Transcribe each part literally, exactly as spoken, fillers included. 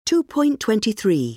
two point twenty-three.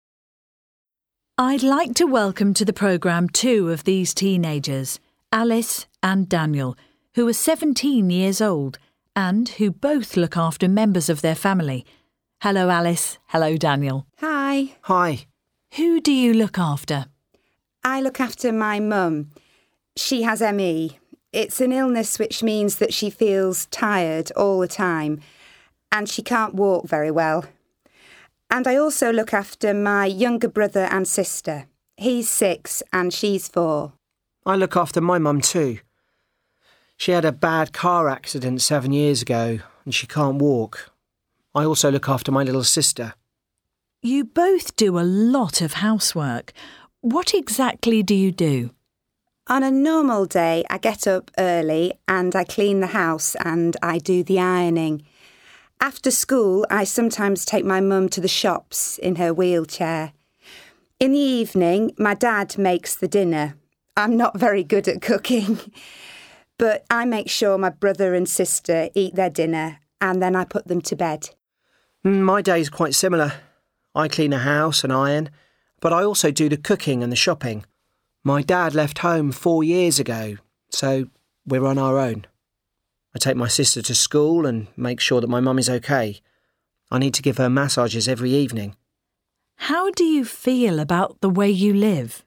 I'd like to welcome to the programme two of these teenagers, Alice and Daniel, who are seventeen years old and who both look after members of their family. Hello, Alice. Hello, Daniel. Hi. Hi. Who do you look after? I look after my mum. She has M E. It's an illness which means that she feels tired all the time and she can't walk very well. And I also look after my younger brother and sister. He's six and she's four. I look after my mum too. She had a bad car accident seven years ago and she can't walk. I also look after my little sister. You both do a lot of housework. What exactly do you do? On a normal day, I get up early and I clean the house and I do the ironing. After school, I sometimes take my mum to the shops in her wheelchair. In the evening, my dad makes the dinner. I'm not very good at cooking, but I make sure my brother and sister eat their dinner and then I put them to bed. My day's quite similar. I clean the house and iron, but I also do the cooking and the shopping. My dad left home four years ago, so we're on our own. I take my sister to school and make sure that my mum is okay. I need to give her massages every evening. How do you feel about the way you live?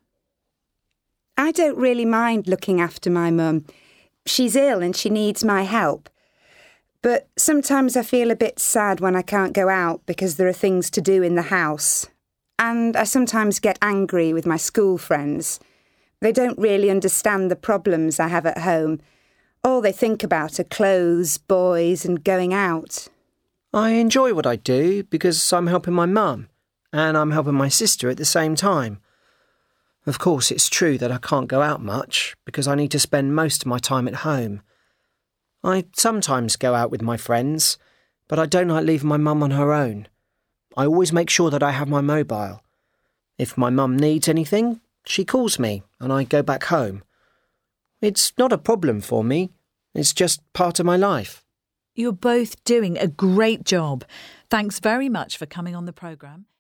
I don't really mind looking after my mum. She's ill and she needs my help. But sometimes I feel a bit sad when I can't go out because there are things to do in the house. And I sometimes get angry with my school friends. They don't really understand the problems I have at home. All they think about are clothes, boys and going out. I enjoy what I do because I'm helping my mum and I'm helping my sister at the same time. Of course, it's true that I can't go out much because I need to spend most of my time at home. I sometimes go out with my friends, but I don't like leaving my mum on her own. I always make sure that I have my mobile. If my mum needs anything, she calls me and I go back home. It's not a problem for me. It's just part of my life. You're both doing a great job. Thanks very much for coming on the programme.